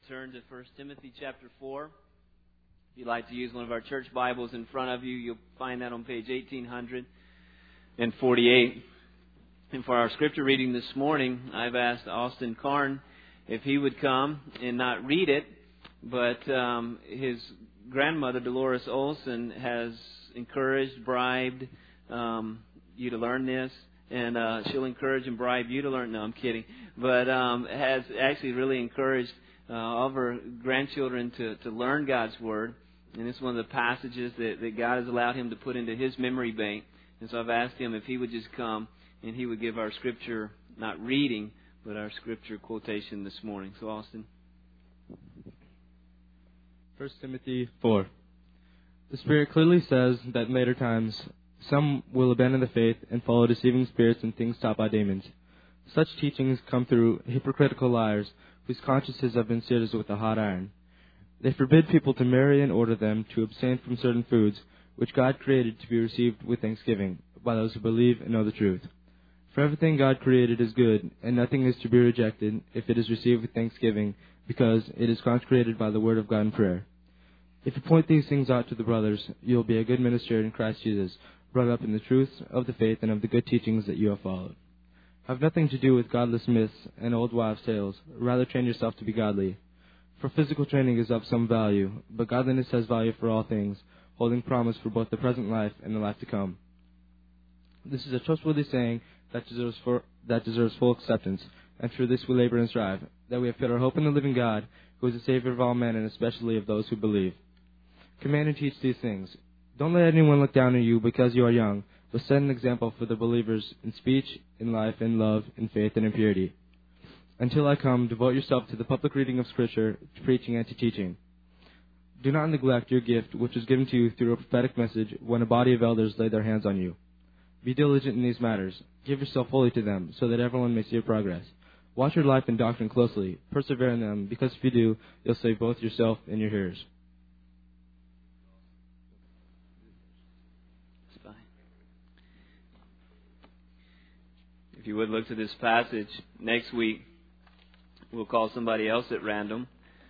turn to 1 Timothy chapter 4. If you'd like to use one of our church Bibles in front of you, you'll find that on page 1848. And for our scripture reading this morning, I've asked Austin Karn if he would come and not read it, but his grandmother, Dolores Olson, has encouraged, bribed you to learn this. And she'll encourage and bribe you to learn. No, I'm kidding. But has actually really encouraged all of her grandchildren to learn God's Word. And it's one of the passages that God has allowed him to put into his memory bank. And so I've asked him if he would just come and he would give our scripture, not reading, but our scripture quotation this morning. So, Austin. 1 Timothy 4. The Spirit clearly says that in later times some will abandon the faith and follow deceiving spirits and things taught by demons. Such teachings come through hypocritical liars whose consciences have been seared as with a hot iron. They forbid people to marry and order them to abstain from certain foods which God created to be received with thanksgiving by those who believe and know the truth. For everything God created is good, and nothing is to be rejected if it is received with thanksgiving, because it is consecrated by the word of God in prayer. If you point these things out to the brothers, you will be a good minister in Christ Jesus, brought up in the truth of the faith and of the good teachings that you have followed. Have nothing to do with godless myths and old wives' tales. Rather train yourself to be godly. For physical training is of some value, but godliness has value for all things, holding promise for both the present life and the life to come. This is a trustworthy saying that deserves full acceptance, and for this we labor and strive, that we have put our hope in the living God, who is the Savior of all men and especially of those who believe. Command and teach these things. Don't let anyone look down on you because you are young, but set an example for the believers in speech, in life, in love, in faith, and in purity. Until I come, devote yourself to the public reading of Scripture, to preaching, and to teaching. Do not neglect your gift, which was given to you through a prophetic message when a body of elders laid their hands on you. Be diligent in these matters. Give yourself wholly to them, so that everyone may see your progress. Watch your life and doctrine closely. Persevere in them, because if you do, you'll save both yourself and your hearers. If you would look to this passage, next week we'll call somebody else at random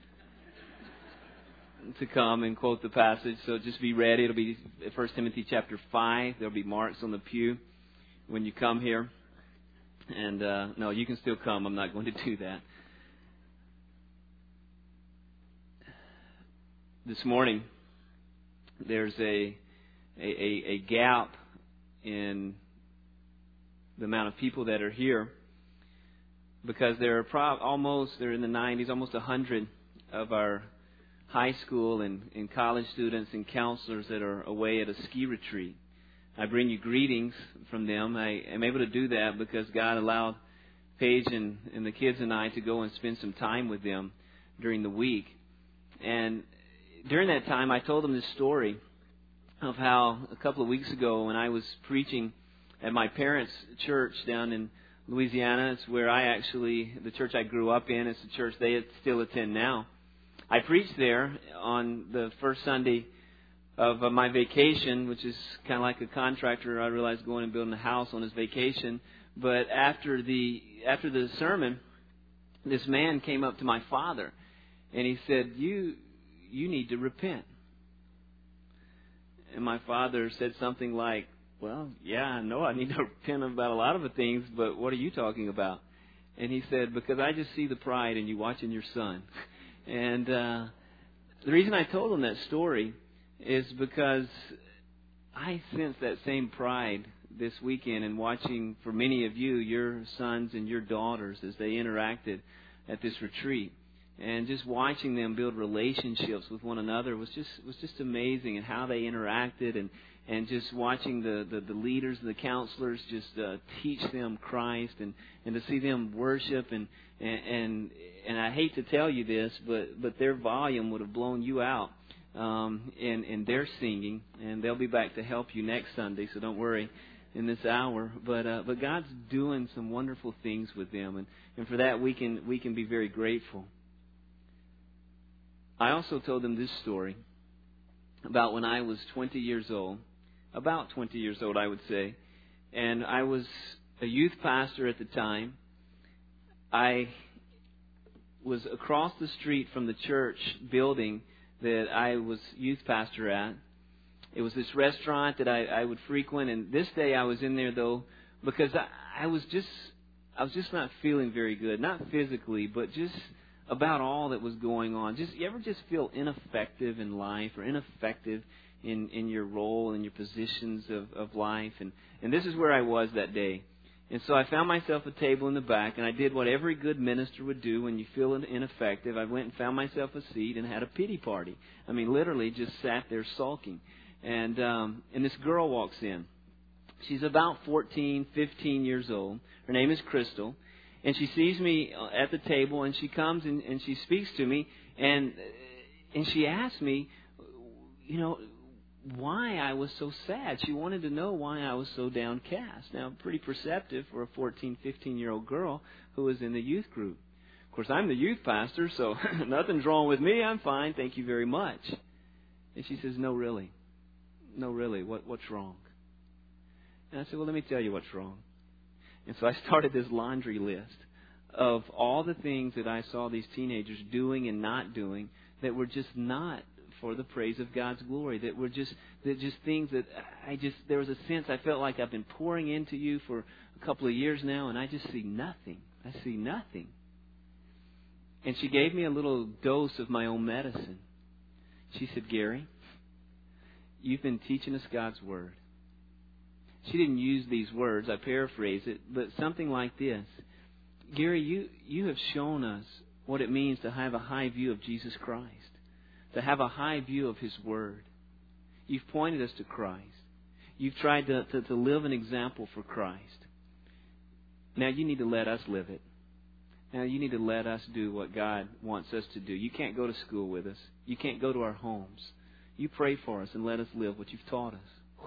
to come and quote the passage. So just be ready. It'll be 1 Timothy chapter 5. There'll be marks on the pew when you come here. And no, you can still come. I'm not going to do that. This morning, there's a gap in the amount of people that are here, because there are they're in the 90s, almost 100 of our high school and college students and counselors that are away at a ski retreat. I bring you greetings from them. I am able to do that because God allowed Paige and the kids and I to go and spend some time with them during the week. And during that time, I told them this story of how a couple of weeks ago when I was preaching at my parents' church down in Louisiana. It's where the church I grew up in, it's the church they still attend now. I preached there on the first Sunday of my vacation, which is kind of like a contractor, I realized, going and building a house on his vacation. But after the sermon, this man came up to my father and he said, you need to repent. And my father said something like, well, yeah, I know I need to repent about a lot of the things, but what are you talking about? And he said, because I just see the pride in you watching your son. And the reason I told him that story is because I sense that same pride this weekend in watching, for many of you, your sons and your daughters as they interacted at this retreat. And just watching them build relationships with one another was just amazing, and how they interacted, and just watching the leaders, the counselors, just teach them Christ, and to see them worship, and I hate to tell you this, but their volume would have blown you out in their singing, and they'll be back to help you next Sunday, so don't worry in this hour. But God's doing some wonderful things with them, and for that we can be very grateful. I also told them this story about when I was 20 years old. About 20 years old, I would say. And I was a youth pastor at the time. I was across the street from the church building that I was youth pastor at. It was this restaurant that I would frequent, and this day I was in there though because I was just not feeling very good, not physically, but just about all that was going on. You ever just feel ineffective in life or ineffective in your role and your positions of life? And this is where I was that day. And so I found myself a table in the back, and I did what every good minister would do when you feel ineffective. I went and found myself a seat and had a pity party. I mean, literally just sat there sulking. And this girl walks in. She's about 14, 15 years old. Her name is Crystal. And she sees me at the table, and she comes and she speaks to me, and she asks me, why I was so sad. She wanted to know why I was so downcast. Now, pretty perceptive for a 14, 15-year-old girl who was in the youth group. Of course, I'm the youth pastor, so nothing's wrong with me. I'm fine. Thank you very much. And she says, no, really. No, really. What's wrong? And I said, well, let me tell you what's wrong. And so I started this laundry list of all the things that I saw these teenagers doing and not doing that were just not for the praise of God's glory, that just things that there was a sense I felt like I've been pouring into you for a couple of years now, and I just see nothing. I see nothing. And she gave me a little dose of my own medicine. She said, Gary, you've been teaching us God's Word. She didn't use these words, I paraphrase it, but something like this. Gary, you have shown us what it means to have a high view of Jesus Christ, to have a high view of His Word. You've pointed us to Christ. You've tried to live an example for Christ. Now you need to let us live it. Now you need to let us do what God wants us to do. You can't go to school with us. You can't go to our homes. You pray for us and let us live what you've taught us.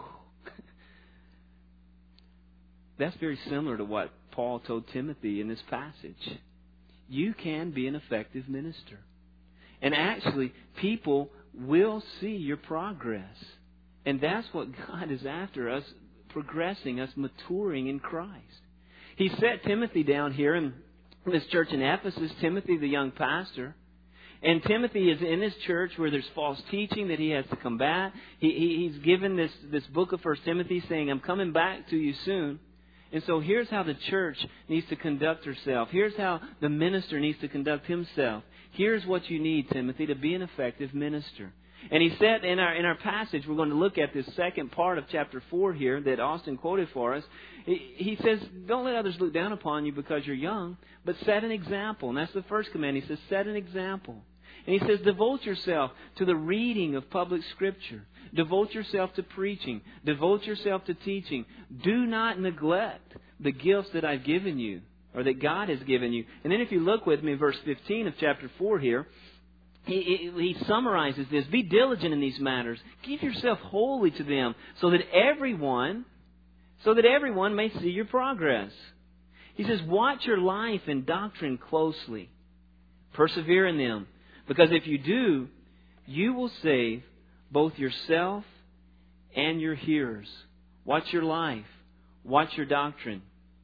That's very similar to what Paul told Timothy in this passage. You can be an effective minister. And actually, people will see your progress. And that's what God is after, us progressing, us maturing in Christ. He set Timothy down here in this church in Ephesus, Timothy, the young pastor. And Timothy is in this church where there's false teaching that he has to combat. He's given this book of 1 Timothy saying, I'm coming back to you soon. And so here's how the church needs to conduct herself. Here's how the minister needs to conduct himself. Here's what you need, Timothy, to be an effective minister. And he said in our passage, we're going to look at this second part of chapter 4 here that Austin quoted for us. He says, don't let others look down upon you because you're young, but set an example. And that's the first command. He says, set an example. And he says, devote yourself to the reading of public Scripture. Devote yourself to preaching. Devote yourself to teaching. Do not neglect the gifts that I've given you, or that God has given you. And then if you look with me, verse 15 of chapter 4 here, he summarizes this. Be diligent in these matters. Give yourself wholly to them, so that everyone may see your progress. He says, watch your life and doctrine closely. Persevere in them. Because if you do, you will save both yourself and your hearers. Watch your life. Watch your doctrine.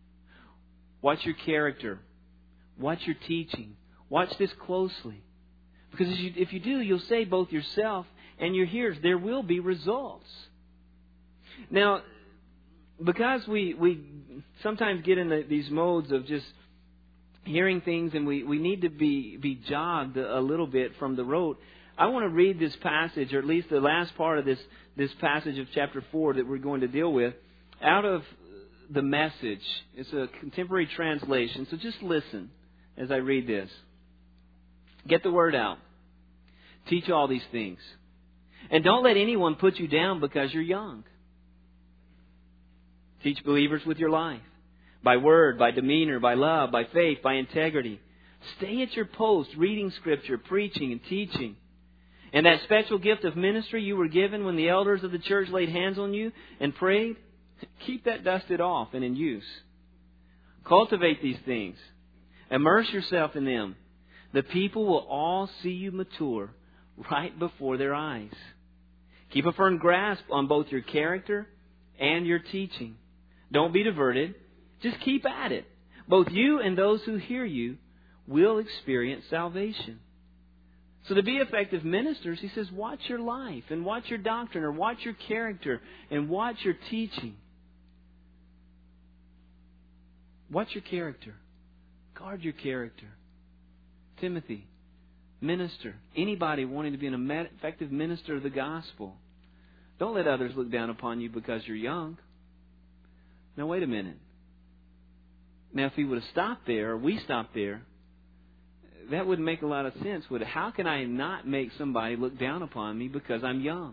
Watch your character. Watch your teaching. Watch this closely. Because if you do, you'll save both yourself and your hearers. There will be results. Now, because we sometimes get in these modes of just hearing things, and we need to be jogged a little bit from the road. I want to read this passage, or at least the last part of this passage of chapter 4 that we're going to deal with, out of the Message. It's a contemporary translation, so just listen as I read this. Get the word out. Teach all these things. And don't let anyone put you down because you're young. Teach believers with your life. By word, by demeanor, by love, by faith, by integrity. Stay at your post, reading Scripture, preaching and teaching. And that special gift of ministry you were given when the elders of the church laid hands on you and prayed, keep that dusted off and in use. Cultivate these things. Immerse yourself in them. The people will all see you mature right before their eyes. Keep a firm grasp on both your character and your teaching. Don't be diverted. Just keep at it. Both you and those who hear you will experience salvation. So to be effective ministers, he says, watch your life and watch your doctrine, or watch your character and watch your teaching. Watch your character. Guard your character. Timothy, minister. Anybody wanting to be an effective minister of the gospel, don't let others look down upon you because you're young. Now, wait a minute. Now, if he would have stopped there, or we stopped there, that wouldn't make a lot of sense, would it? How can I not make somebody look down upon me because I'm young?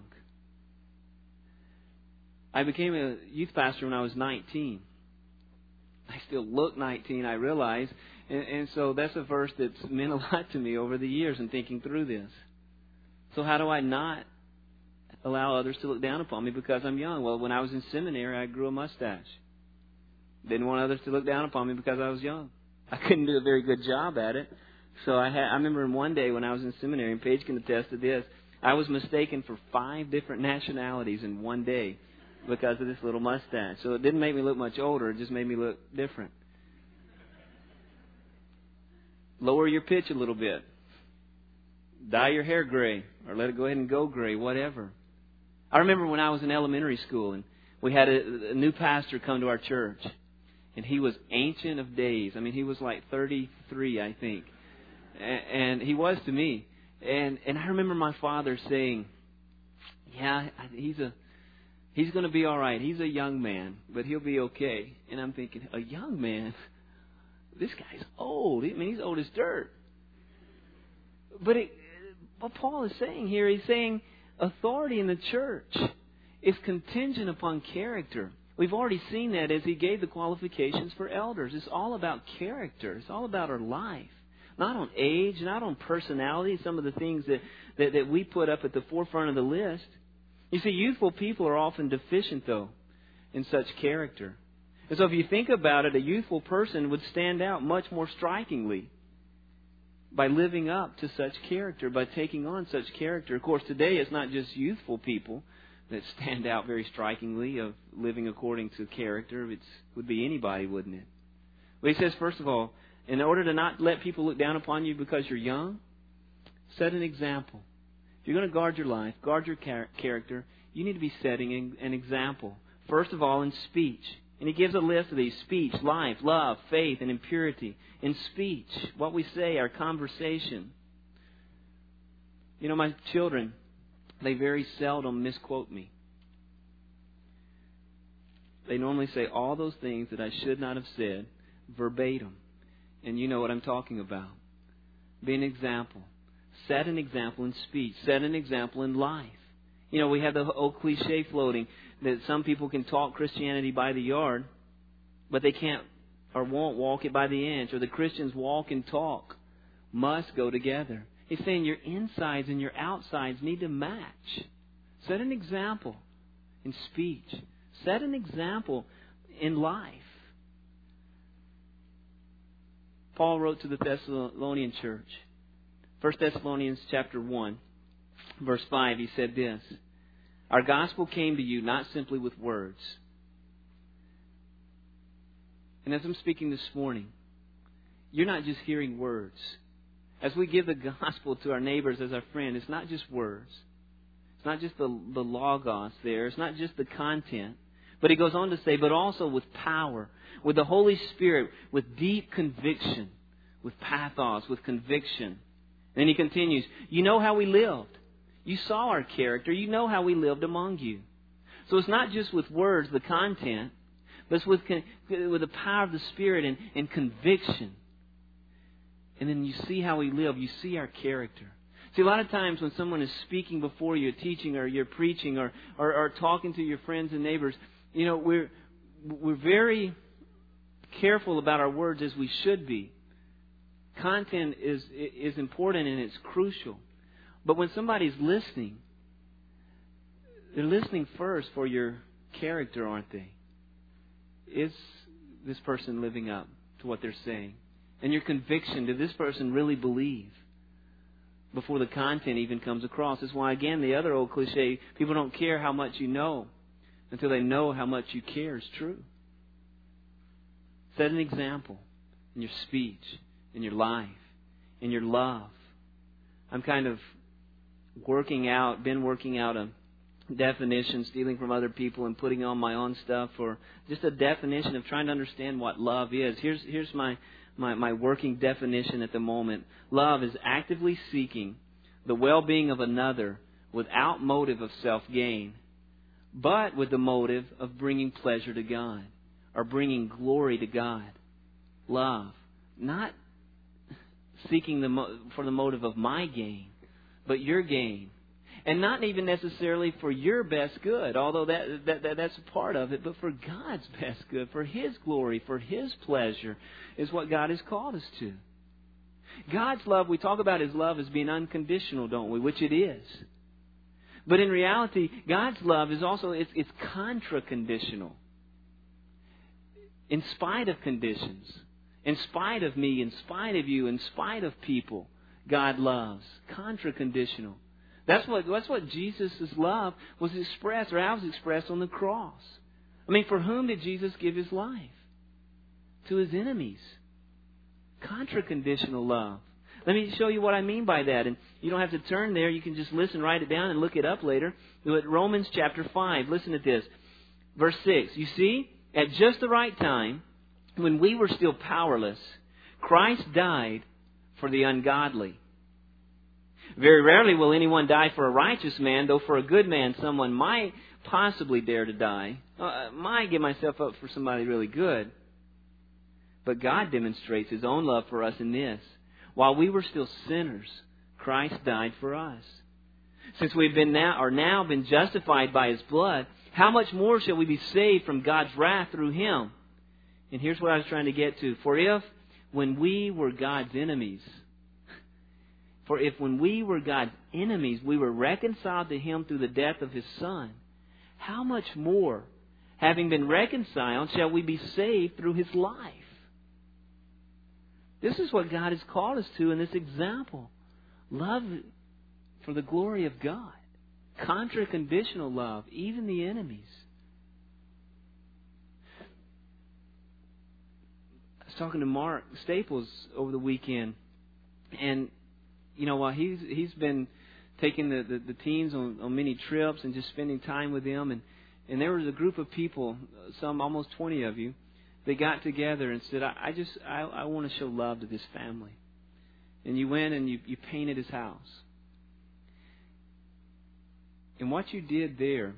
I became a youth pastor when I was 19. I still look 19, I realize. And so that's a verse that's meant a lot to me over the years in thinking through this. So how do I not allow others to look down upon me because I'm young? Well, when I was in seminary, I grew a mustache. Didn't want others to look down upon me because I was young. I couldn't do a very good job at it. So I remember one day when I was in seminary, and Paige can attest to this, I was mistaken for 5 different nationalities in one day because of this little mustache. So it didn't make me look much older, it just made me look different. Lower your pitch a little bit. Dye your hair gray, or let it go ahead and go gray, whatever. I remember when I was in elementary school, and we had a new pastor come to our church. And he was ancient of days. I mean, he was like 33, I think. And he was to me. And I remember my father saying, yeah, he's going to be all right. He's a young man, but he'll be okay. And I'm thinking, a young man? This guy's old. I mean, he's old as dirt. But what Paul is saying here, he's saying authority in the church is contingent upon character. We've already seen that as he gave the qualifications for elders. It's all about character. It's all about our life. Not on age, not on personality, some of the things that we put up at the forefront of the list. You see, youthful people are often deficient, though, in such character. And so if you think about it, a youthful person would stand out much more strikingly by living up to such character, by taking on such character. Of course, today it's not just youthful people that stand out very strikingly of living according to character. It would be anybody, wouldn't it? But he says, first of all, in order to not let people look down upon you because you're young, set an example. If you're going to guard your life, guard your character, you need to be setting an example. First of all, in speech. And he gives a list of these: speech, life, love, faith, and impurity. In speech, what we say, our conversation. You know, my children, they very seldom misquote me. They normally say all those things that I should not have said verbatim. And you know what I'm talking about. Be an example. Set an example in speech. Set an example in life. You know, we have the old cliche floating that some people can talk Christianity by the yard, but they can't or won't walk it by the inch. Or the Christians walk and talk must go together. He's saying your insides and your outsides need to match. Set an example in speech. Set an example in life. Paul wrote to the Thessalonian church. 1 Thessalonians chapter 1, verse 5, he said this: our gospel came to you not simply with words. And as I'm speaking this morning, you're not just hearing words. As we give the gospel to our neighbors as our friend, it's not just words. It's not just the logos there. It's not just the content. But he goes on to say, but also with power, with the Holy Spirit, with deep conviction, with pathos, with conviction. And he continues, you know how we lived. You saw our character. You know how we lived among you. So it's not just with words, the content, but it's with the power of the Spirit and conviction. And then you see how we live. You see our character. See, a lot of times when someone is speaking before you, teaching or you're preaching or talking to your friends and neighbors, you know, we're very careful about our words, as we should be. Content is important and it's crucial. But when somebody's listening, they're listening first for your character, aren't they? Is this person living up to what they're saying? And your conviction, did this person really believe? Before the content even comes across. That's why, again, the other old cliche, people don't care how much you know until they know how much you care, is true. Set an example in your speech, in your life, in your love. I'm kind of been working out a definition, stealing from other people and putting on my own stuff, or just a definition of trying to understand what love is. Here's my working definition at the moment. Love is actively seeking the well-being of another without motive of self-gain, but with the motive of bringing pleasure to God or bringing glory to God. Love. Not seeking for the motive of my gain, but your gain. And not even necessarily for your best good, although that's a part of it, but for God's best good, for His glory, for His pleasure is what God has called us to. God's love, we talk about His love as being unconditional, don't we? Which it is. But in reality, God's love is also, it's contra-conditional. In spite of conditions, in spite of me, in spite of you, in spite of people, God loves. Contra-conditional. That's what Jesus' love was expressed, or how it was expressed on the cross. I mean, for whom did Jesus give His life? To His enemies. Contra-conditional love. Let me show you what I mean by that. And you don't have to turn there. You can just listen, write it down, and look it up later. Romans chapter 5. Listen to this. Verse 6. You see, at just the right time, when we were still powerless, Christ died for the ungodly. Very rarely will anyone die for a righteous man, though for a good man someone might possibly dare to die. Might give myself up for somebody really good. But God demonstrates His own love for us in this. While we were still sinners, Christ died for us. Since we've now been justified by His blood, how much more shall we be saved from God's wrath through Him? And here's what I was trying to get to. For if when we were God's enemies, we were reconciled to Him through the death of His Son, how much more, having been reconciled, shall we be saved through His life? This is what God has called us to in this example. Love for the glory of God. Contra-conditional love, even the enemies. I was talking to Mark Staples over the weekend, and while he's been taking the teens on many trips and just spending time with them, and there was a group of people, some almost 20 of you, they got together and said, I want to show love to this family. And you went and you painted his house. And what you did there,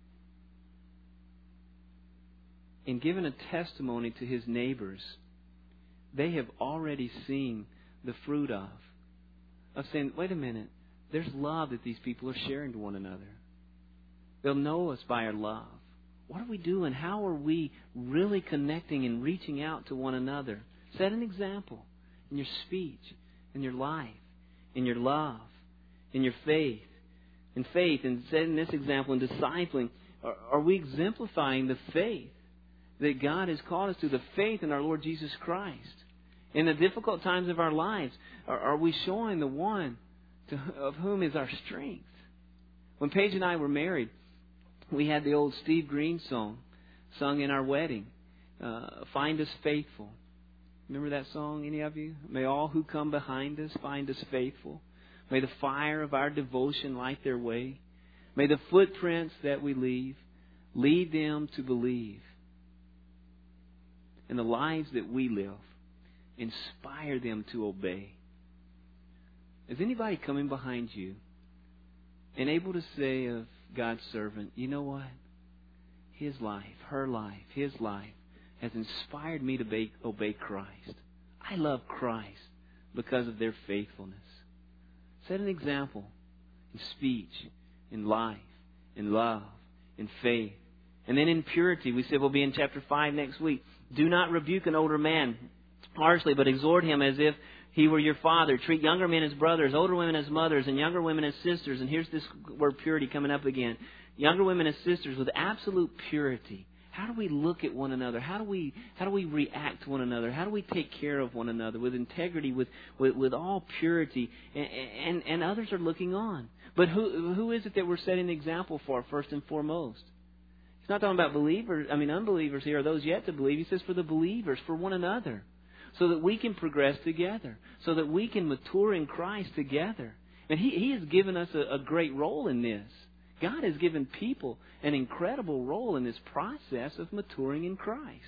in giving a testimony to his neighbors, they have already seen the fruit of saying, wait a minute, there's love that these people are sharing to one another. They'll know us by our love. What are we doing? How are we really connecting and reaching out to one another? Set an example in your speech, in your life, in your love, in your faith. In faith, and setting this example in discipling, are we exemplifying the faith that God has called us to, the faith in our Lord Jesus Christ? In the difficult times of our lives, are we showing the one of whom is our strength? When Paige and I were married, we had the old Steve Green song sung in our wedding, Find Us Faithful. Remember that song, any of you? May all who come behind us find us faithful. May the fire of our devotion light their way. May the footprints that we leave lead them to believe. And the lives that we live inspire them to obey. Is anybody coming behind you and able to say of God's servant, you know what? His life, her life, his life has inspired me to obey Christ. I love Christ because of their faithfulness. Set an example in speech, in life, in love, in faith. And then in purity, we said we'll be in chapter 5 next week. Do not rebuke an older man harshly, but exhort him as if he were your father. Treat younger men as brothers, older women as mothers, and younger women as sisters. And here's this word purity coming up again. Younger women as sisters with absolute purity. How do we look at one another? How do we react to one another? How do we take care of one another with integrity, with all purity? And others are looking on. But who is it that we're setting the example for first and foremost? He's not talking about unbelievers here, or those yet to believe. He says for the believers, for one another. so that we can progress together, so that we can mature in Christ together. And He has given us a great role in this. God has given people an incredible role in this process of maturing in Christ.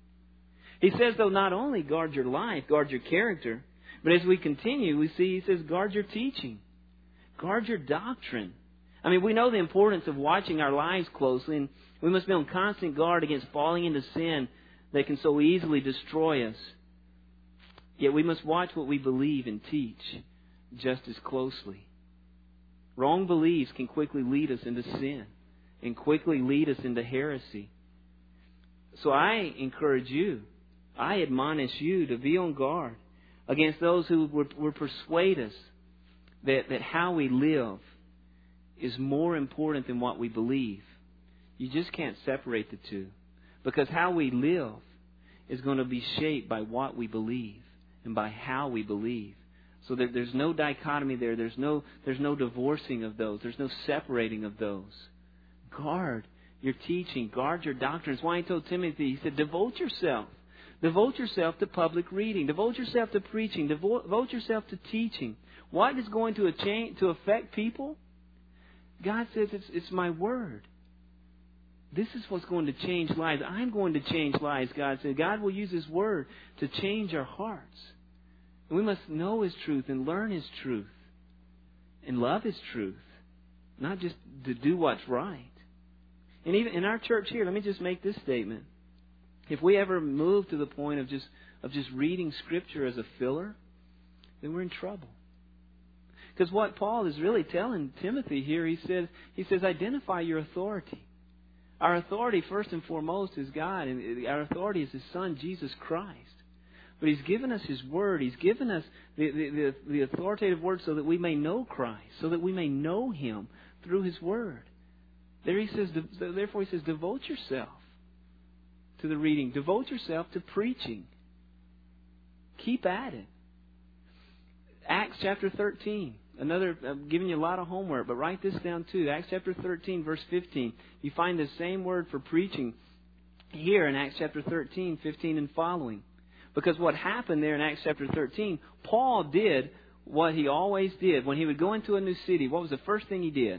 He says, though, not only guard your life, guard your character, but as we continue, we see He says, guard your teaching, guard your doctrine. I mean, we know the importance of watching our lives closely, and we must be on constant guard against falling into sin that can so easily destroy us. Yet we must watch what we believe and teach just as closely. Wrong beliefs can quickly lead us into sin and quickly lead us into heresy. So I encourage you, I admonish you to be on guard against those who would persuade us that how we live is more important than what we believe. You just can't separate the two, because how we live is going to be shaped by what we believe and by how we believe. So that there's no dichotomy there. There's no divorcing of those. There's no separating of those. Guard your teaching. Guard your doctrines. Why He told Timothy, He said, devote yourself. Devote yourself to public reading. Devote yourself to preaching. Devote yourself to teaching. What is going to affect people? God says it's my word. This is what's going to change lives. I'm going to change lives, God said. God will use His word to change our hearts. And we must know His truth and learn His truth and love His truth, not just to do what's right. And even in our church here, let me just make this statement. If we ever move to the point of just reading Scripture as a filler, then we're in trouble. Because what Paul is really telling Timothy here, he says, identify your authority. Our authority, first and foremost, is God, and our authority is His Son, Jesus Christ. But He's given us His Word. He's given us the authoritative Word so that we may know Christ, so that we may know Him through His Word. Therefore He says, devote yourself to the reading. Devote yourself to preaching. Keep at it. Acts chapter 13. I'm giving you a lot of homework, but write this down too. Acts chapter 13, verse 15. You find the same word for preaching here in Acts chapter 13, 15 and following. Because what happened there in Acts chapter 13, Paul did what he always did. When he would go into a new city, what was the first thing he did?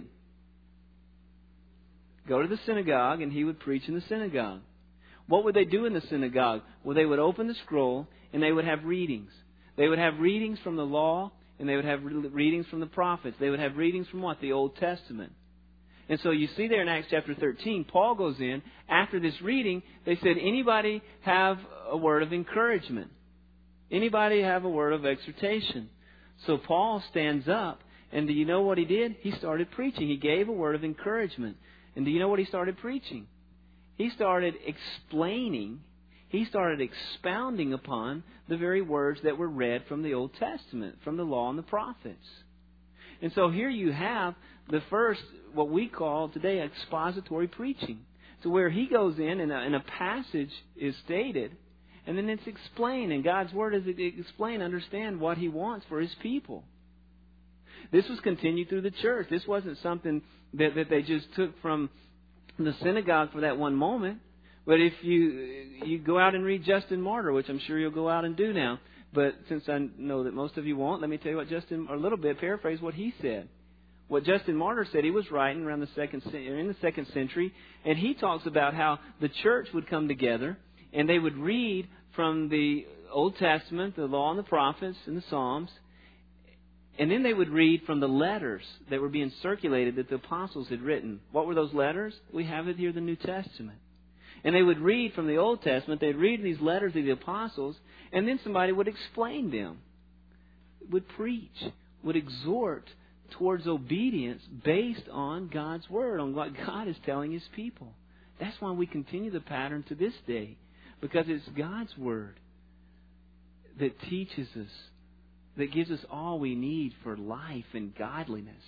Go to the synagogue, and he would preach in the synagogue. What would they do in the synagogue? Well, they would open the scroll, and they would have readings. They would have readings from the law, and they would have readings from the prophets. They would have readings from what? The Old Testament. And so you see there in Acts chapter 13, Paul goes in. After this reading, they said, anybody have a word of encouragement? Anybody have a word of exhortation? So Paul stands up, and do you know what he did? He started preaching. He gave a word of encouragement. And do you know what he started preaching? He started explaining, he started expounding upon the very words that were read from the Old Testament, from the law and the prophets. And so here you have the first, what we call today, expository preaching. So where he goes in and a passage is stated, and then it's explained, and God's Word is explained, understand what He wants for His people. This was continued through the church. This wasn't something that they just took from the synagogue for that one moment. But if you go out and read Justin Martyr, which I'm sure you'll go out and do now, but since I know that most of you won't, let me tell you what a little bit, paraphrase what he said. What Justin Martyr said, he was writing around in the second century, and he talks about how the church would come together and they would read from the Old Testament, the law and the prophets and the Psalms, and then they would read from the letters that were being circulated that the apostles had written. What were those letters? We have it here, the New Testament. And they would read from the Old Testament, they'd read these letters of the apostles, and then somebody would explain them, would preach, would exhort towards obedience based on God's Word, on what God is telling His people. That's why we continue the pattern to this day, because it's God's Word that teaches us, that gives us all we need for life and godliness.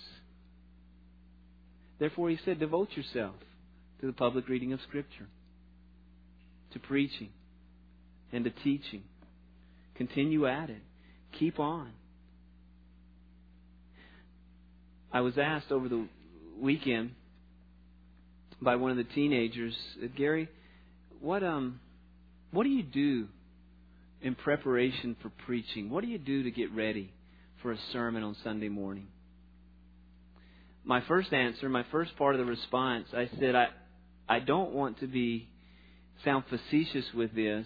Therefore, He said, devote yourself to the public reading of Scripture, to preaching, and to teaching. Continue at it. Keep on. I was asked over the weekend by one of the teenagers, Gary, what do you do in preparation for preaching? What do you do to get ready for a sermon on Sunday morning? My first answer, my first part of the response, I said, I don't want to sound facetious with this,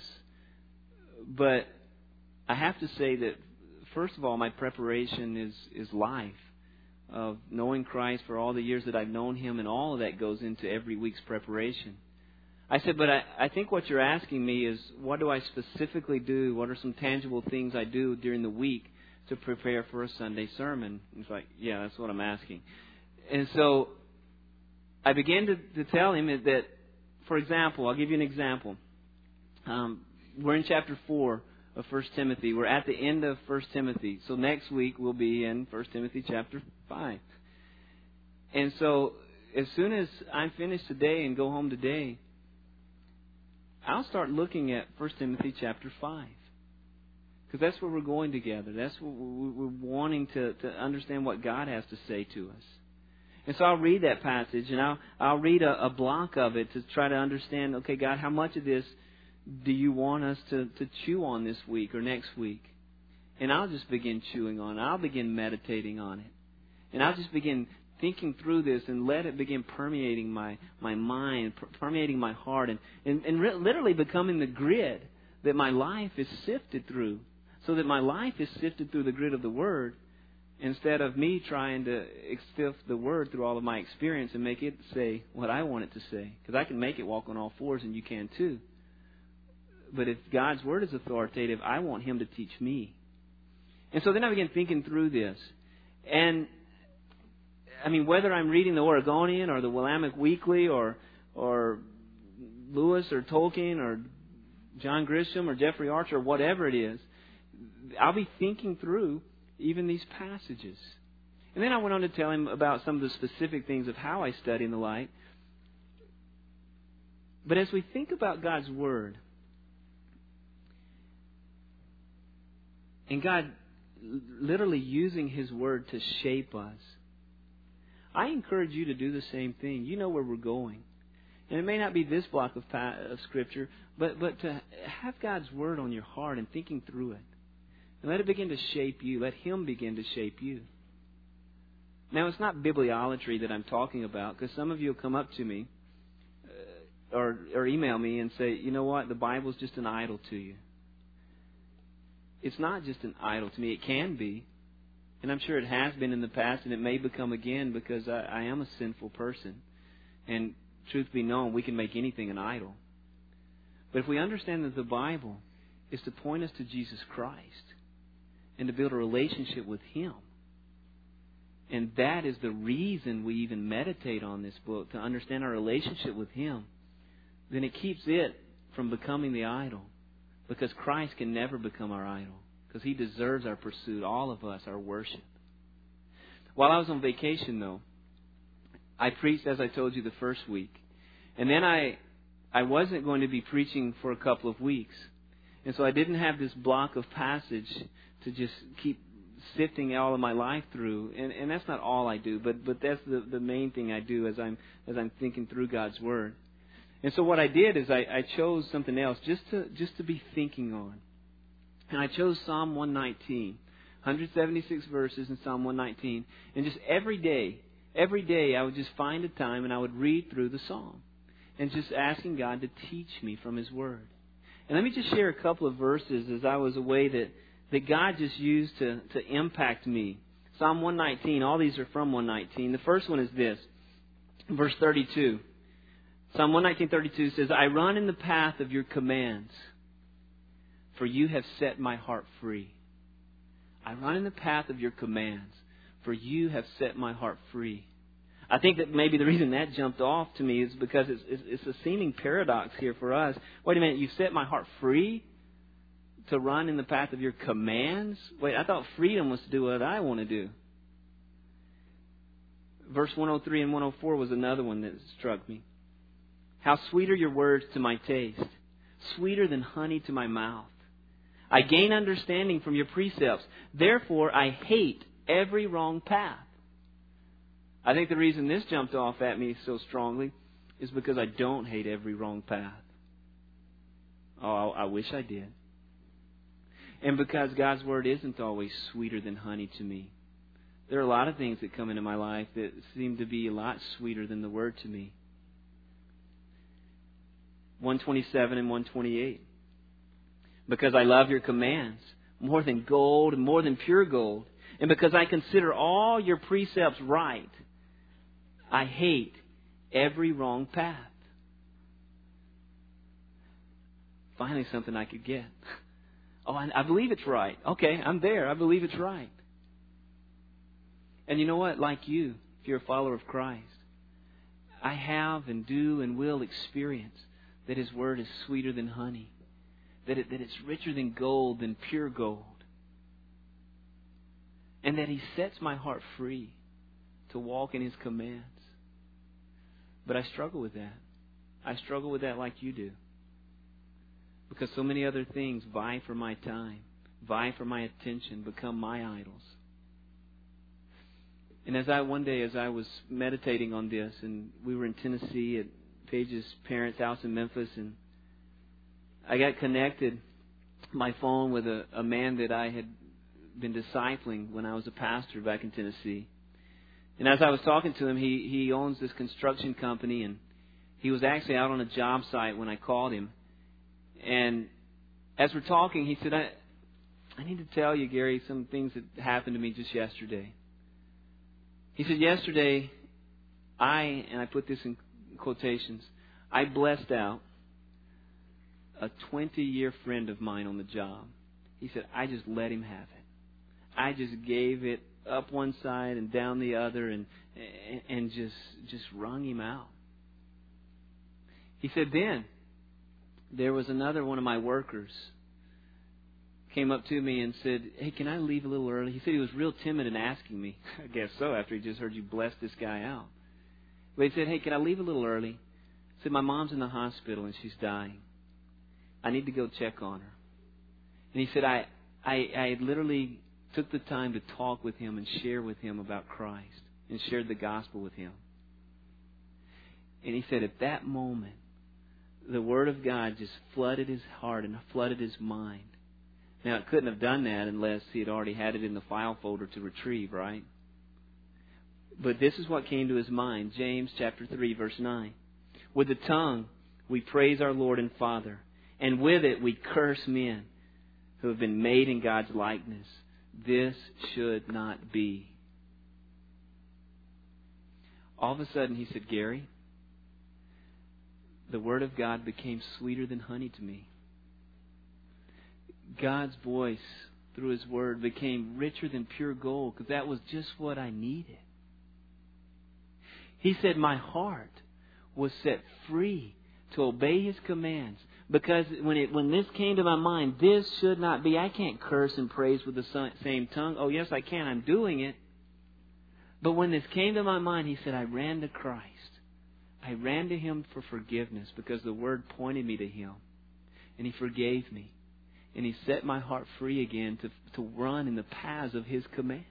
but I have to say that, first of all, my preparation is life, of knowing Christ for all the years that I've known Him, and all of that goes into every week's preparation. I said, but I think what you're asking me is, what do I specifically do? What are some tangible things I do during the week to prepare for a Sunday sermon? He's like, yeah, that's what I'm asking. And so I began to tell him that, for example, I'll give you an example. We're in chapter 4 of 1 Timothy. We're at the end of 1 Timothy. So next week we'll be in 1 Timothy chapter 5. And so as soon as I'm finished today and go home today, I'll start looking at 1 Timothy chapter 5. Because that's where we're going together. That's what we're wanting to understand what God has to say to us. And so I'll read that passage, and I'll read a block of it to try to understand, okay, God, how much of this do you want us to chew on this week or next week? And I'll just begin chewing on it. I'll begin meditating on it. And I'll just begin thinking through this and let it begin permeating my mind, permeating my heart, and literally becoming the grid that my life is sifted through, so that my life is sifted through the grid of the Word, instead of me trying to sift the Word through all of my experience and make it say what I want it to say. Because I can make it walk on all fours, and you can too. But if God's Word is authoritative, I want Him to teach me. And so then I began thinking through this. And, I mean, whether I'm reading the Oregonian or the Willamette Weekly or Lewis or Tolkien or John Grisham or Jeffrey Archer or whatever it is, I'll be thinking through even these passages. And then I went on to tell him about some of the specific things of how I study and the like. But as we think about God's Word, and God literally using His Word to shape us, I encourage you to do the same thing. You know where we're going. And it may not be this block of Scripture, but to have God's Word on your heart and thinking through it. And let it begin to shape you. Let Him begin to shape you. Now, it's not bibliolatry that I'm talking about, because some of you will come up to me or email me and say, you know what, the Bible's just an idol to you. It's not just an idol to me. It can be. And I'm sure it has been in the past, and it may become again, because I am a sinful person. And truth be known, we can make anything an idol. But if we understand that the Bible is to point us to Jesus Christ and to build a relationship with Him, and that is the reason we even meditate on this book, to understand our relationship with Him, then it keeps it from becoming the idol. Because Christ can never become our idol. Because He deserves our pursuit, all of us, our worship. While I was on vacation, though, I preached, as I told you, the first week. And then I wasn't going to be preaching for a couple of weeks. And so I didn't have this block of passage to just keep sifting all of my life through. And that's not all I do, but that's the main thing I do as I'm thinking through God's Word. And so what I did is I chose something else just to be thinking on. And I chose Psalm 119, 176 verses in Psalm 119. And just every day I would just find a time and I would read through the Psalm. And just asking God to teach me from His Word. And let me just share a couple of verses as I was away that God just used to impact me. Psalm 119, all these are from 119. The first one is this, verse 32. Psalm 119:32 says, I run in the path of your commands, for you have set my heart free. I run in the path of your commands, for you have set my heart free. I think that maybe the reason that jumped off to me is because it's a seeming paradox here for us. Wait a minute, you've set my heart free to run in the path of your commands? Wait, I thought freedom was to do what I want to do. Verse 103 and 104 was another one that struck me. How sweet are your words to my taste, sweeter than honey to my mouth. I gain understanding from your precepts. Therefore, I hate every wrong path. I think the reason this jumped off at me so strongly is because I don't hate every wrong path. Oh, I wish I did. And because God's Word isn't always sweeter than honey to me. There are a lot of things that come into my life that seem to be a lot sweeter than the Word to me. 127 and 128. Because I love your commands more than gold and more than pure gold. And because I consider all your precepts right, I hate every wrong path. Finally, something I could get. Oh, I believe it's right. Okay, I'm there. I believe it's right. And you know what? Like you, if you're a follower of Christ, I have and do and will experience that His Word is sweeter than honey. That it's richer than gold, than pure gold. And that He sets my heart free to walk in His commands. But I struggle with that. I struggle with that like you do. Because so many other things vie for my time, vie for my attention, become my idols. And as I was meditating on this, and we were in Tennessee at Paige's parents' house in Memphis, and I got connected, my phone, with a man that I had been discipling when I was a pastor back in Tennessee. And as I was talking to him, he owns this construction company, and he was actually out on a job site when I called him. And as we're talking, he said, I need to tell you, Gary, some things that happened to me just yesterday. He said, yesterday, and I put this in quotations, I blessed out a 20-year friend of mine on the job. He said, I just let him have it. I just gave it up one side and down the other and just wrung him out. He said, then there was another one of my workers came up to me and said, hey, can I leave a little early? He said he was real timid in asking me. I guess so, after he just heard you bless this guy out. But he said, hey, can I leave a little early? He said, my mom's in the hospital and she's dying. I need to go check on her. And he said, I literally took the time to talk with him and share with him about Christ and shared the gospel with him. And he said, at that moment, the Word of God just flooded his heart and flooded his mind. Now, it couldn't have done that unless he had already had it in the file folder to retrieve, right? But this is what came to his mind. James chapter 3, verse 9. With the tongue we praise our Lord and Father, and with it we curse men who have been made in God's likeness. This should not be. All of a sudden he said, Gary, the Word of God became sweeter than honey to me. God's voice through His Word became richer than pure gold, because that was just what I needed. He said my heart was set free to obey His commands. Because when this came to my mind, this should not be. I can't curse and praise with the same tongue. Oh, yes, I can. I'm doing it. But when this came to my mind, he said, I ran to Christ. I ran to Him for forgiveness because the Word pointed me to Him. And He forgave me. And He set my heart free again to run in the paths of His commands.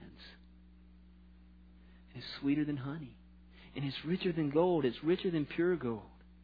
And it's sweeter than honey. And it's richer than gold. It's richer than pure gold.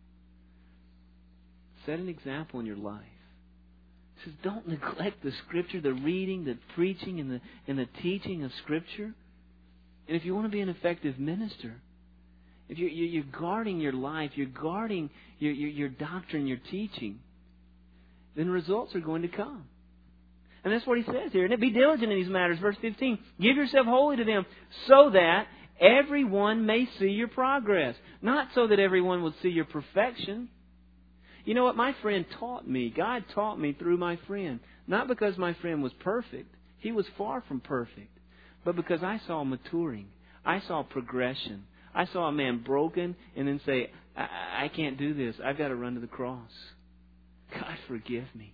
Set an example in your life. It says, don't neglect the Scripture, the reading, the preaching, and the teaching of Scripture. And if you want to be an effective minister, if you're guarding your life, you're guarding your doctrine, your teaching, then results are going to come. And that's what he says here. And be diligent in these matters. Verse 15. Give yourself wholly to them so that everyone may see your progress. Not so that everyone will see your perfection. You know what? My friend taught me. God taught me through my friend. Not because my friend was perfect. He was far from perfect. But because I saw maturing. I saw progression. I saw a man broken and then say, I can't do this. I've got to run to the cross. God, forgive me.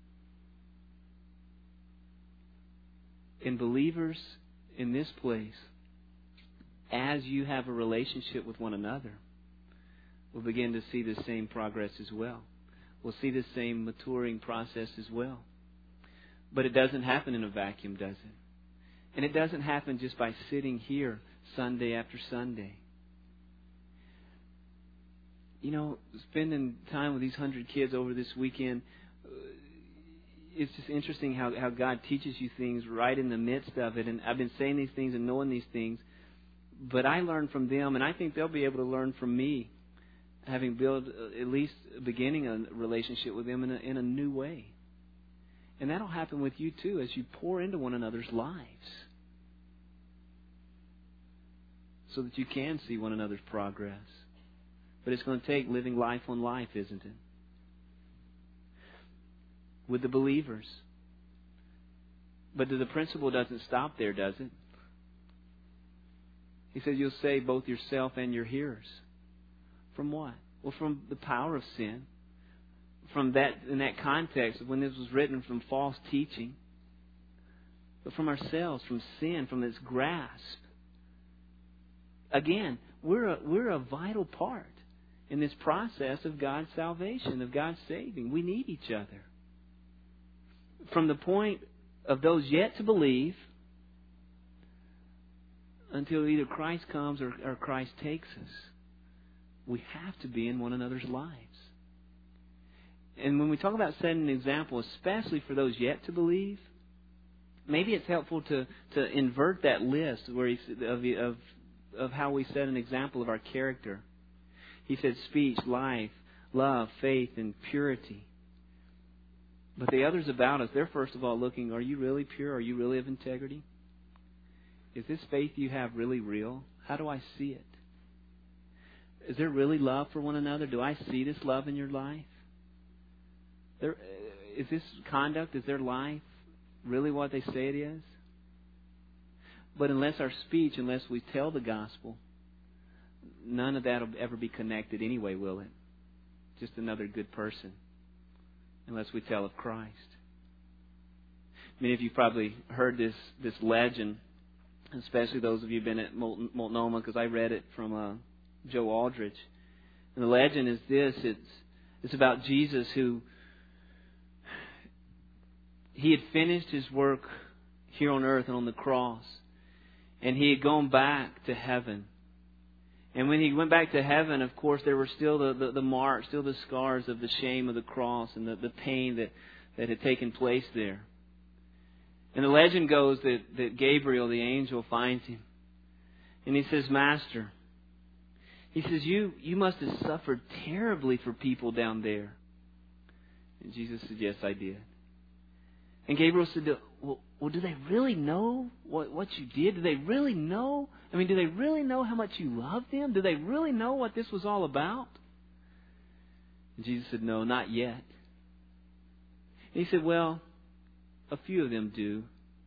And believers in this place, as you have a relationship with one another, we'll begin to see the same progress as well. We'll see the same maturing process as well. But it doesn't happen in a vacuum, does it? And it doesn't happen just by sitting here Sunday after Sunday. You know, spending time with these 100 kids over this weekend, it's just interesting how God teaches you things right in the midst of it. And I've been saying these things and knowing these things, but I learn from them, and I think they'll be able to learn from me, having built at least beginning a relationship with them in a new way. And that'll happen with you too as you pour into one another's lives, so that you can see one another's progress. But it's going to take living life on life, isn't it? With the believers. But the principle doesn't stop there, does it? He says you'll save both yourself and your hearers. From what? Well, from the power of sin. From that, in that context of when this was written, from false teaching. But from ourselves, from sin, from its grasp. Again, we're a vital part in this process of God's salvation, of God's saving. We need each other. From the point of those yet to believe until either Christ comes or Christ takes us, we have to be in one another's lives. And when we talk about setting an example, especially for those yet to believe, maybe it's helpful to invert that list where of how we set an example of our character. He said speech, life, love, faith, and purity. But the others about us, they're first of all looking, are you really pure? Are you really of integrity? Is this faith you have really real? How do I see it? Is there really love for one another? Do I see this love in your life? Is this conduct, is their life really what they say it is? But unless our speech, unless we tell the gospel, none of that will ever be connected anyway, will it? Just another good person. Unless we tell of Christ. Many of you probably heard this legend, especially those of you who've been at Multnomah, because I read it from Joe Aldrich. And the legend is this. It's about Jesus who he had finished his work here on earth and on the cross. And he had gone back to heaven. And when he went back to heaven, of course, there were still the marks, still the scars of the shame of the cross and the pain that had taken place there. And the legend goes that Gabriel, the angel, finds him. And he says, Master, he says, you must have suffered terribly for people down there. And Jesus said, yes, I did. And Gabriel said, well, do they really know what you did? Do they really know? I mean, do they really know how much you loved them? Do they really know what this was all about? And Jesus said, no, not yet. And he said, well, a few of them do.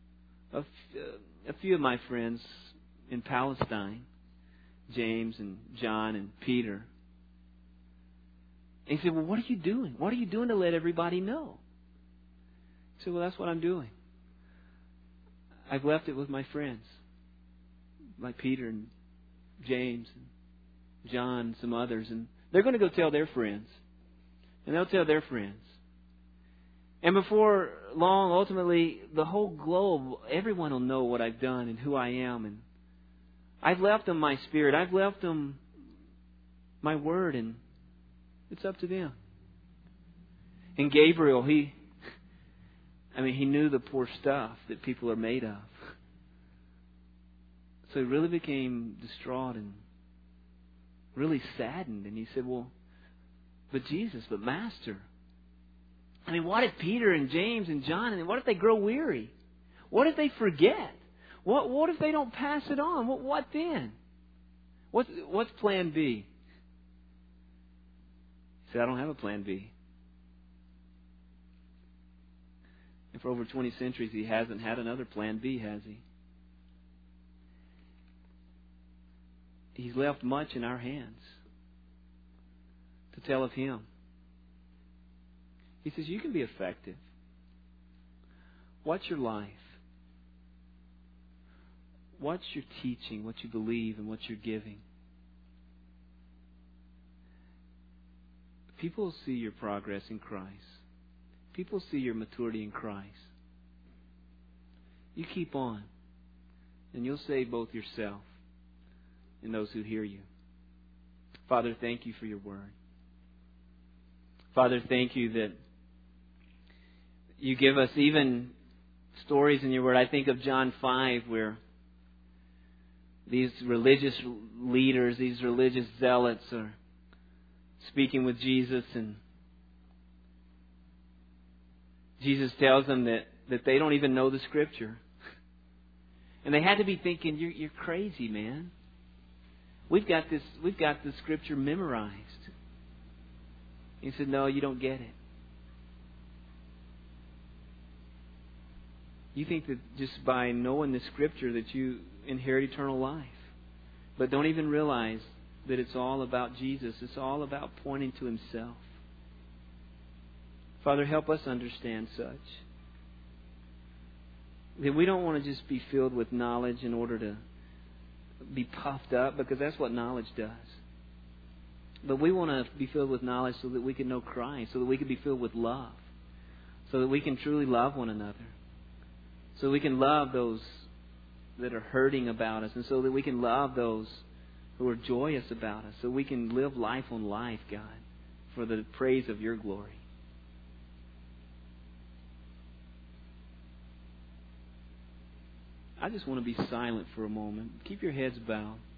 A few of my friends in Palestine, James and John and Peter. And he said, well, what are you doing? What are you doing to let everybody know? He said, well, that's what I'm doing. I've left it with my friends, like Peter and James and John and some others. And they're going to go tell their friends. And they'll tell their friends. And before long, ultimately, the whole globe, everyone will know what I've done and who I am. And I've left them my spirit. I've left them my word. And it's up to them. And Gabriel, he knew the poor stuff that people are made of. So he really became distraught and really saddened. And he said, well, but Jesus, but Master, I mean, what if Peter and James and John, and what if they grow weary? What if they forget? What if they don't pass it on? What then? What's plan B? He said, I don't have a plan B. And for over 20 centuries, he hasn't had another plan B, has he? He's left much in our hands to tell of Him. He says, you can be effective. What's your life? What's your teaching, what you believe, and what you're giving? People see your progress in Christ. People see your maturity in Christ. You keep on, and you'll save both yourself and those who hear you. Father, thank you for your word. Father, thank you that You give us even stories in your Word. I think of John 5, where these religious leaders, these religious zealots are speaking with Jesus, and Jesus tells them that they don't even know the Scripture. And they had to be thinking, you're crazy, man. We've got the Scripture memorized. He said, no, you don't get it. You think that just by knowing the Scripture that you inherit eternal life. But don't even realize that it's all about Jesus. It's all about pointing to Himself. Father, help us understand such. That we don't want to just be filled with knowledge in order to be puffed up, because that's what knowledge does. But we want to be filled with knowledge so that we can know Christ, so that we can be filled with love, so that we can truly love one another, so we can love those that are hurting about us, and so that we can love those who are joyous about us, so we can live life on life, God, for the praise of Your glory. I just want to be silent for a moment. Keep your heads bowed.